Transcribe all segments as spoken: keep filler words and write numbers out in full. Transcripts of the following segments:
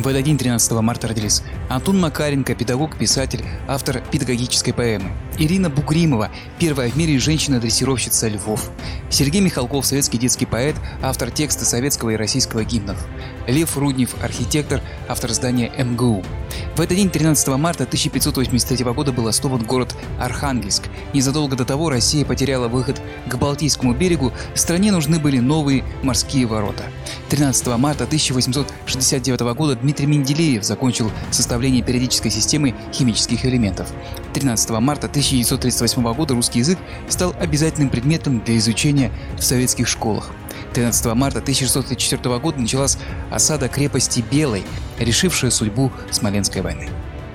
В этот день, тринадцатого марта, родились Антон Макаренко, педагог, писатель, автор педагогической поэмы. Ирина Бугримова, первая в мире женщина-дрессировщица львов. Сергей Михалков, советский детский поэт, автор текста советского и российского гимнов. Лев Руднев, архитектор, автор здания эм гэ у. В этот день, тринадцатого марта тысяча пятьсот восемьдесят третьего года, был основан город Архангельск. Незадолго до того Россия потеряла выход к Балтийскому берегу, стране нужны были новые морские ворота. тринадцатого марта тысяча восемьсот шестьдесят девятого года Дмитрий Менделеев закончил составление периодической системы химических элементов. тринадцатого марта тысяча девятьсот тридцать восьмого года русский язык стал обязательным предметом для изучения в советских школах. тринадцатого марта тысяча шестьсот тридцать четвёртого года началась осада крепости Белой, решившая судьбу Смоленской войны.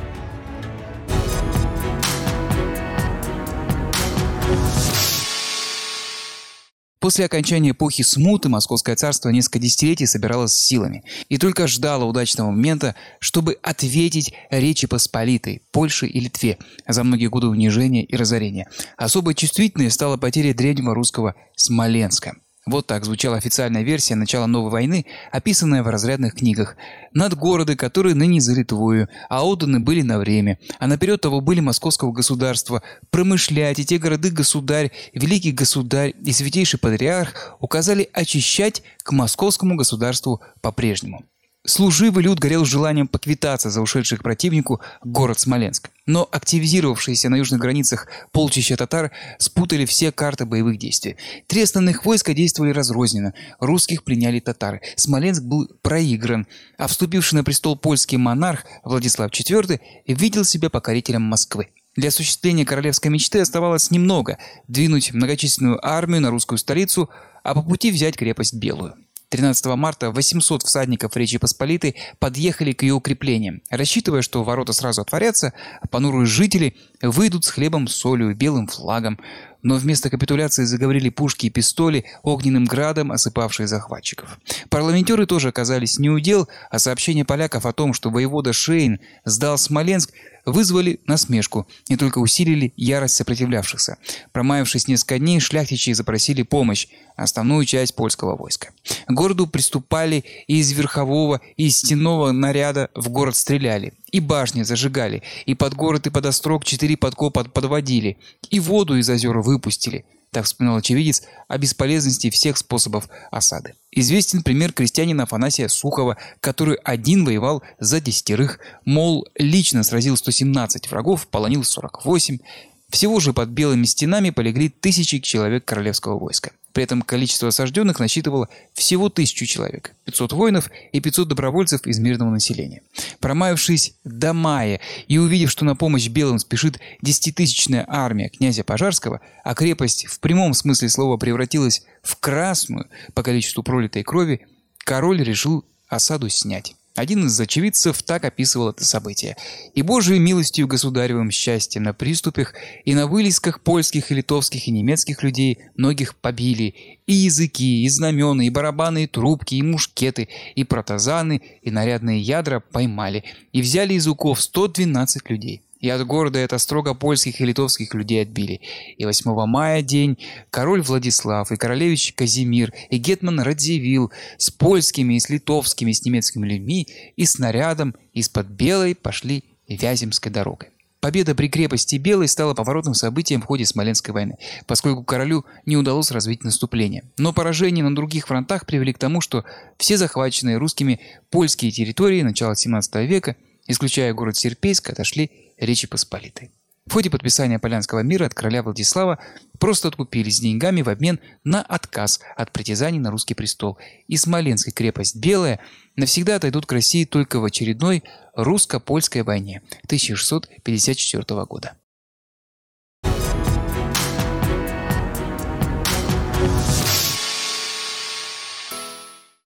После окончания эпохи смуты Московское царство несколько десятилетий собиралось с силами и только ждало удачного момента, чтобы ответить Речи Посполитой, Польше и Литве за многие годы унижения и разорения. Особо чувствительной стала потеря древнего русского Смоленска. Вот так звучала официальная версия начала новой войны, описанная в разрядных книгах. Над города, которые ныне за Литвою, а отданы были на время, а наперед того были московского государства, промышлять, и те города государь, великий государь и святейший патриарх указали очищать к московскому государству по-прежнему. Служивый люд горел желанием поквитаться за ушедший к противнику город Смоленск. Но активизировавшиеся на южных границах полчища татар спутали все карты боевых действий. Три основных войска действовали разрозненно. Русских приняли татары. Смоленск был проигран, а вступивший на престол польский монарх Владислав четвёртый видел себя покорителем Москвы. Для осуществления королевской мечты оставалось немного – двинуть многочисленную армию на русскую столицу, а по пути взять крепость Белую. тринадцатого марта восемьсот всадников Речи Посполитой подъехали к ее укреплениям, рассчитывая, что ворота сразу отворятся, а понурые жители выйдут с хлебом, солью и белым флагом. Но вместо капитуляции заговорили пушки и пистоли, огненным градом осыпавшие захватчиков. Парламентеры тоже оказались не у дел, а сообщения поляков о том, что воевода Шейн сдал Смоленск, вызвали насмешку и только усилили ярость сопротивлявшихся. Промаявшись несколько дней, шляхтичи запросили помощь, основную часть польского войска. К городу приступали и из верхового, и из стенного наряда в город стреляли, и башни зажигали, и под город и под острог четыре подкопа подводили, и воду из озер выпустили. Так вспоминал очевидец о бесполезности всех способов осады. Известен пример крестьянина Афанасия Сухова, который один воевал за десятерых, мол, лично сразил сто семнадцать врагов, полонил сорок восемь. Всего же под белыми стенами полегли тысячи человек королевского войска. При этом количество осажденных насчитывало всего тысячу человек, пятьсот воинов и пятьсот добровольцев из мирного населения. Промаявшись до мая и увидев, что на помощь белым спешит десятитысячная армия князя Пожарского, а крепость в прямом смысле слова превратилась в красную по количеству пролитой крови, король решил осаду снять. Один из очевидцев так описывал это событие. «И Божией милостью государевым счастьем на приступах и на вылазках польских и литовских и немецких людей многих побили, и языки, и знамена, и барабаны, и трубки, и мушкеты, и протазаны, и нарядные ядра поймали, и взяли из уков сто двенадцать людей. И от города это строго польских и литовских людей отбили. И восьмого мая день король Владислав, и королевич Казимир, и гетман Радзивилл с польскими, и с литовскими, и с немецкими людьми, и снарядом из-под Белой пошли Вяземской дорогой». Победа при крепости Белой стала поворотным событием в ходе Смоленской войны, поскольку королю не удалось развить наступление. Но поражения на других фронтах привели к тому, что все захваченные русскими польские территории начала семнадцатого века, исключая город Серпейск, отошли Речи Посполитой. В ходе подписания Полянского мира от короля Владислава просто откупились деньгами в обмен на отказ от притязаний на русский престол, и Смоленск и крепость Белая навсегда отойдут к России только в очередной русско-польской войне тысяча шестьсот пятьдесят четвёртого года.